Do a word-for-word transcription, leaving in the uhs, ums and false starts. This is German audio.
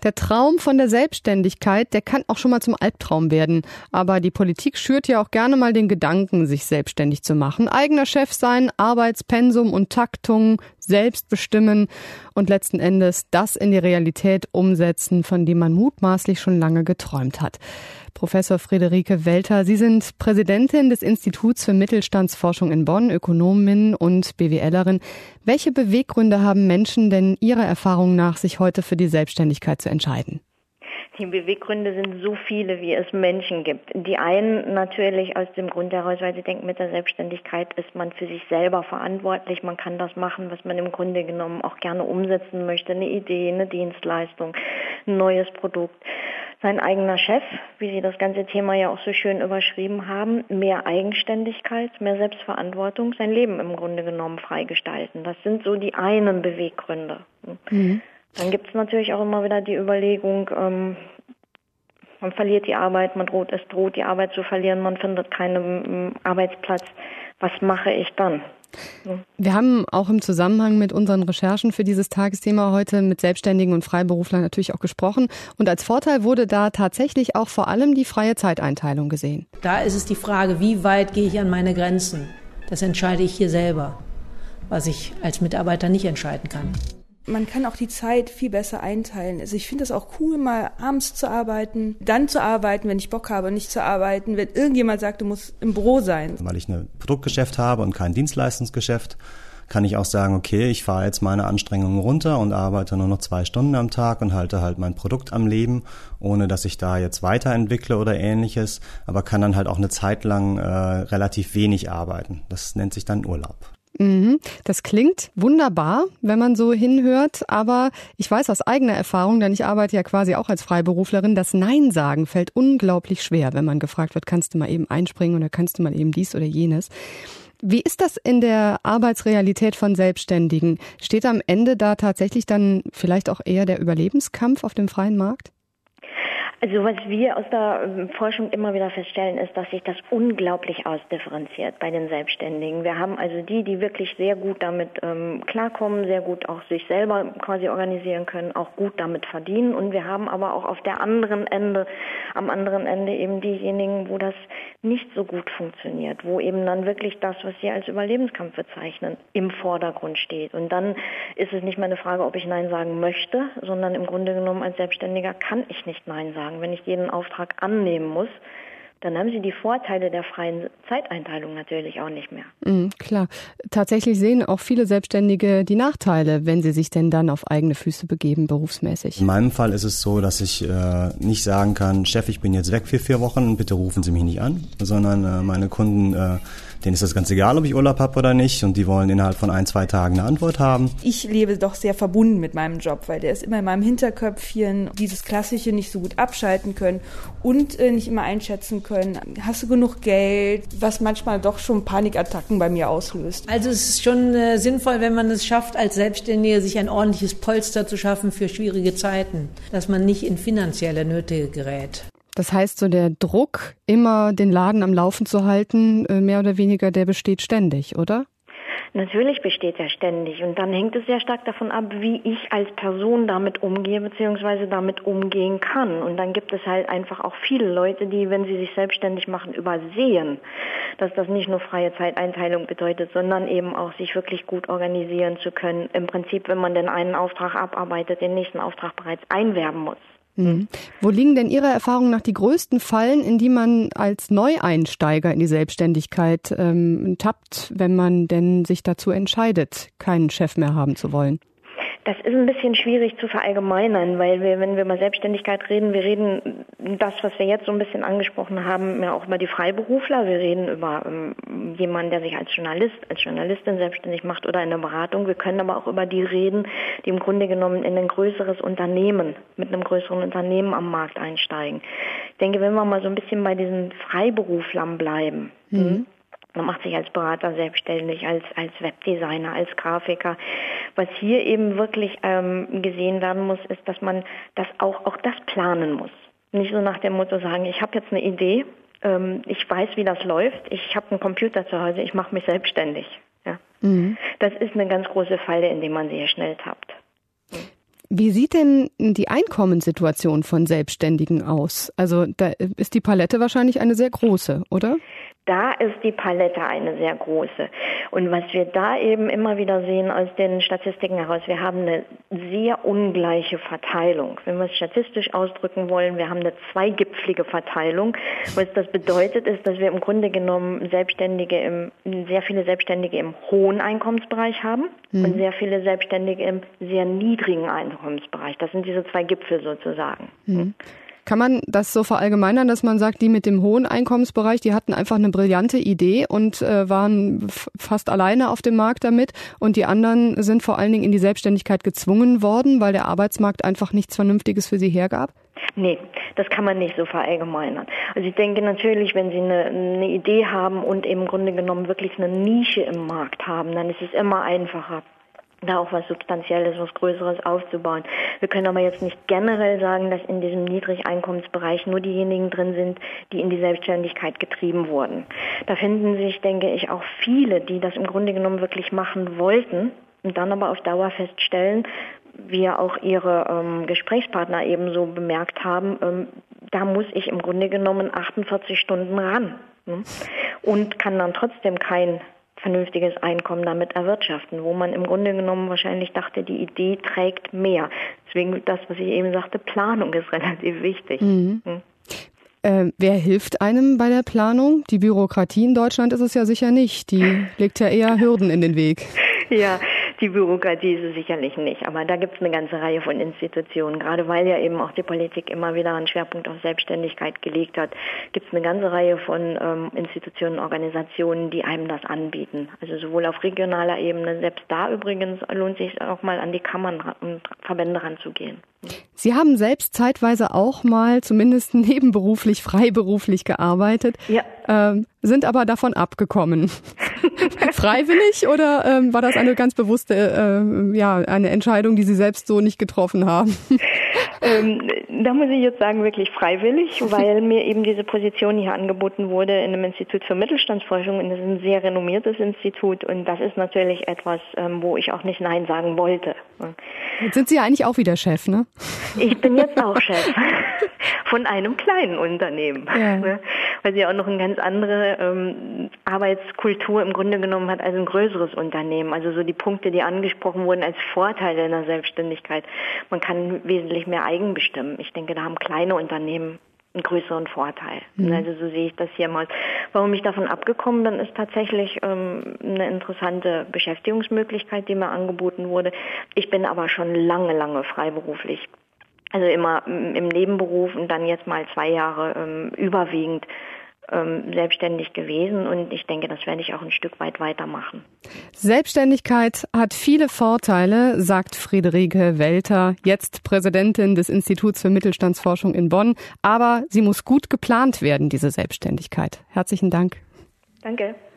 Der Traum von der Selbstständigkeit, der kann auch schon mal zum Albtraum werden. Aber die Politik schürt ja auch gerne mal den Gedanken, sich selbstständig zu machen. Eigener Chef sein, Arbeitspensum und Taktung selbst bestimmen und letzten Endes das in die Realität umsetzen, von dem man mutmaßlich schon lange geträumt hat. Professor Friederike Welter, Sie sind Präsidentin des Instituts für Mittelstandsforschung in Bonn, Ökonomin und BWLerin. Welche Beweggründe haben Menschen denn Ihrer Erfahrung nach, sich heute für die Selbstständigkeit zu entscheiden? Die Beweggründe sind so viele, wie es Menschen gibt. Die einen natürlich aus dem Grund heraus, weil sie denken, mit der Selbstständigkeit ist man für sich selber verantwortlich. Man kann das machen, was man im Grunde genommen auch gerne umsetzen möchte. Eine Idee, eine Dienstleistung, ein neues Produkt. Sein eigener Chef, wie Sie das ganze Thema ja auch so schön überschrieben haben, mehr Eigenständigkeit, mehr Selbstverantwortung, sein Leben im Grunde genommen freigestalten. Das sind so die einen Beweggründe. Mhm. Dann gibt es natürlich auch immer wieder die Überlegung, ähm, man verliert die Arbeit, man droht, es droht die Arbeit zu verlieren, man findet keinen ähm, Arbeitsplatz. Was mache ich dann? Ja. Wir haben auch im Zusammenhang mit unseren Recherchen für dieses Tagesthema heute mit Selbstständigen und Freiberuflern natürlich auch gesprochen. Und als Vorteil wurde da tatsächlich auch vor allem die freie Zeiteinteilung gesehen. Da ist es die Frage, wie weit gehe ich an meine Grenzen? Das entscheide ich hier selber, was ich als Mitarbeiter nicht entscheiden kann. Man kann auch die Zeit viel besser einteilen. Also ich finde es auch cool, mal abends zu arbeiten, dann zu arbeiten, wenn ich Bock habe, nicht zu arbeiten, wenn irgendjemand sagt, du musst im Büro sein. Weil ich ein Produktgeschäft habe und kein Dienstleistungsgeschäft, kann ich auch sagen, okay, ich fahre jetzt meine Anstrengungen runter und arbeite nur noch zwei Stunden am Tag und halte halt mein Produkt am Leben, ohne dass ich da jetzt weiterentwickle oder Ähnliches, aber kann dann halt auch eine Zeit lang äh, relativ wenig arbeiten. Das nennt sich dann Urlaub. Das klingt wunderbar, wenn man so hinhört, aber ich weiß aus eigener Erfahrung, denn ich arbeite ja quasi auch als Freiberuflerin, das Nein sagen fällt unglaublich schwer, wenn man gefragt wird, kannst du mal eben einspringen oder kannst du mal eben dies oder jenes. Wie ist das in der Arbeitsrealität von Selbstständigen? Steht am Ende da tatsächlich dann vielleicht auch eher der Überlebenskampf auf dem freien Markt? Also was wir aus der Forschung immer wieder feststellen, ist, dass sich das unglaublich ausdifferenziert bei den Selbstständigen. Wir haben also die, die wirklich sehr gut damit ähm, klarkommen, sehr gut auch sich selber quasi organisieren können, auch gut damit verdienen. Und wir haben aber auch auf der anderen Ende, am anderen Ende eben diejenigen, wo das nicht so gut funktioniert, wo eben dann wirklich das, was Sie als Überlebenskampf bezeichnen, im Vordergrund steht. Und dann ist es nicht mehr eine Frage, ob ich Nein sagen möchte, sondern im Grunde genommen als Selbstständiger kann ich nicht Nein sagen. Wenn ich jeden Auftrag annehmen muss, dann haben Sie die Vorteile der freien Zeiteinteilung natürlich auch nicht mehr. Mhm, klar. Tatsächlich sehen auch viele Selbstständige die Nachteile, wenn sie sich denn dann auf eigene Füße begeben, berufsmäßig. In meinem Fall ist es so, dass ich äh, nicht sagen kann, Chef, ich bin jetzt weg für vier Wochen, bitte rufen Sie mich nicht an, sondern äh, meine Kunden, äh, denen ist das ganz egal, ob ich Urlaub habe oder nicht und die wollen innerhalb von ein, zwei Tagen eine Antwort haben. Ich lebe doch sehr verbunden mit meinem Job, weil der ist immer in meinem Hinterköpfchen, dieses Klassische nicht so gut abschalten können und äh, nicht immer einschätzen können. Hast du genug Geld, was manchmal doch schon Panikattacken bei mir auslöst. Also es ist schon äh, sinnvoll, wenn man es schafft, als Selbstständige sich ein ordentliches Polster zu schaffen für schwierige Zeiten, dass man nicht in finanzielle Nöte gerät. Das heißt, so der Druck, immer den Laden am Laufen zu halten, mehr oder weniger, der besteht ständig, oder? Natürlich besteht er ständig und dann hängt es sehr stark davon ab, wie ich als Person damit umgehe bzw. damit umgehen kann. Und dann gibt es halt einfach auch viele Leute, die, wenn sie sich selbstständig machen, übersehen, dass das nicht nur freie Zeiteinteilung bedeutet, sondern eben auch sich wirklich gut organisieren zu können. Im Prinzip, wenn man den einen Auftrag abarbeitet, den nächsten Auftrag bereits einwerben muss. Mhm. Wo liegen denn Ihrer Erfahrung nach die größten Fallen, in die man als Neueinsteiger in die Selbstständigkeit ähm, tappt, wenn man denn sich dazu entscheidet, keinen Chef mehr haben zu wollen? Das ist ein bisschen schwierig zu verallgemeinern, weil wir, wenn wir über Selbstständigkeit reden, wir reden das, was wir jetzt so ein bisschen angesprochen haben, ja auch über die Freiberufler. Wir reden über ähm, jemanden, der sich als Journalist, als Journalistin selbstständig macht oder in der Beratung. Wir können aber auch über die reden, die im Grunde genommen in ein größeres Unternehmen, mit einem größeren Unternehmen am Markt einsteigen. Ich denke, wenn wir mal so ein bisschen bei diesen Freiberuflern bleiben, mhm. Man macht sich als Berater selbstständig, als als Webdesigner, als Grafiker. Was hier eben wirklich ähm, gesehen werden muss, ist, dass man das auch auch das planen muss. Nicht so nach dem Motto sagen, ich habe jetzt eine Idee, ähm, ich weiß, wie das läuft, ich habe einen Computer zu Hause, ich mache mich selbstständig. Ja. Mhm. Das ist eine ganz große Falle, in die man sehr schnell tappt. Wie sieht denn die Einkommenssituation von Selbstständigen aus? Also da ist die Palette wahrscheinlich eine sehr große, oder? Da ist die Palette eine sehr große. Und was wir da eben immer wieder sehen aus den Statistiken heraus, wir haben eine sehr ungleiche Verteilung. Wenn wir es statistisch ausdrücken wollen, wir haben eine zweigipfelige Verteilung. Was das bedeutet, ist, dass wir im Grunde genommen Selbstständige im, sehr viele Selbstständige im hohen Einkommensbereich haben mhm. und sehr viele Selbstständige im sehr niedrigen Einkommensbereich. Das sind diese zwei Gipfel sozusagen. Mhm. Kann man das so verallgemeinern, dass man sagt, die mit dem hohen Einkommensbereich, die hatten einfach eine brillante Idee und äh, waren f- fast alleine auf dem Markt damit und die anderen sind vor allen Dingen in die Selbstständigkeit gezwungen worden, weil der Arbeitsmarkt einfach nichts Vernünftiges für sie hergab? Nee, das kann man nicht so verallgemeinern. Also ich denke natürlich, wenn Sie eine, eine Idee haben und im Grunde genommen wirklich eine Nische im Markt haben, dann ist es immer einfacher, da auch was Substanzielles, was Größeres aufzubauen. Wir können aber jetzt nicht generell sagen, dass in diesem Niedrigeinkommensbereich nur diejenigen drin sind, die in die Selbstständigkeit getrieben wurden. Da finden sich, denke ich, auch viele, die das im Grunde genommen wirklich machen wollten und dann aber auf Dauer feststellen, wie ja auch ihre ähm, Gesprächspartner ebenso bemerkt haben, ähm, da muss ich im Grunde genommen achtundvierzig Stunden ran, ne? Und kann dann trotzdem kein vernünftiges Einkommen damit erwirtschaften, wo man im Grunde genommen wahrscheinlich dachte, die Idee trägt mehr. Deswegen das, was ich eben sagte, Planung ist relativ wichtig. Mhm. Hm. Äh, wer hilft einem bei der Planung? Die Bürokratie in Deutschland ist es ja sicher nicht. Die legt ja eher Hürden in den Weg. Ja, die Bürokratie ist es sicherlich nicht. Aber da gibt es eine ganze Reihe von Institutionen. Gerade weil ja eben auch die Politik immer wieder einen Schwerpunkt auf Selbstständigkeit gelegt hat, gibt es eine ganze Reihe von ähm, Institutionen, Organisationen, die einem das anbieten. Also sowohl auf regionaler Ebene, selbst da übrigens lohnt sich auch mal an die Kammern und Verbände ranzugehen. Sie haben selbst zeitweise auch mal zumindest nebenberuflich, freiberuflich gearbeitet, ja. ähm, sind aber davon abgekommen. Freiwillig oder ähm, war das eine ganz bewusste, äh, ja, eine Entscheidung, die Sie selbst so nicht getroffen haben? Ähm, da muss ich jetzt sagen, wirklich freiwillig, weil mir eben diese Position hier angeboten wurde in einem Institut für Mittelstandsforschung und das ist ein sehr renommiertes Institut und das ist natürlich etwas, ähm, wo ich auch nicht Nein sagen wollte. Jetzt sind Sie ja eigentlich auch wieder Chef, ne? Ich bin jetzt auch Chef von einem kleinen Unternehmen, ja. ne? Weil sie auch noch eine ganz andere ähm, Arbeitskultur im Grunde genommen hat als ein größeres Unternehmen. Also so die Punkte, die angesprochen wurden als Vorteile in der Selbstständigkeit. Man kann wesentlich mehr eigenbestimmen. Ich denke, da haben kleine Unternehmen einen größeren Vorteil. Mhm. Also so sehe ich das hier mal. Warum ich davon abgekommen bin, ist tatsächlich ähm, eine interessante Beschäftigungsmöglichkeit, die mir angeboten wurde. Ich bin aber schon lange, lange freiberuflich. Also immer im Nebenberuf und dann jetzt mal zwei Jahre ähm, überwiegend ähm, selbstständig gewesen und ich denke, das werde ich auch ein Stück weit weitermachen. Selbstständigkeit hat viele Vorteile, sagt Friederike Welter, jetzt Präsidentin des Instituts für Mittelstandsforschung in Bonn, aber sie muss gut geplant werden, diese Selbstständigkeit. Herzlichen Dank. Danke.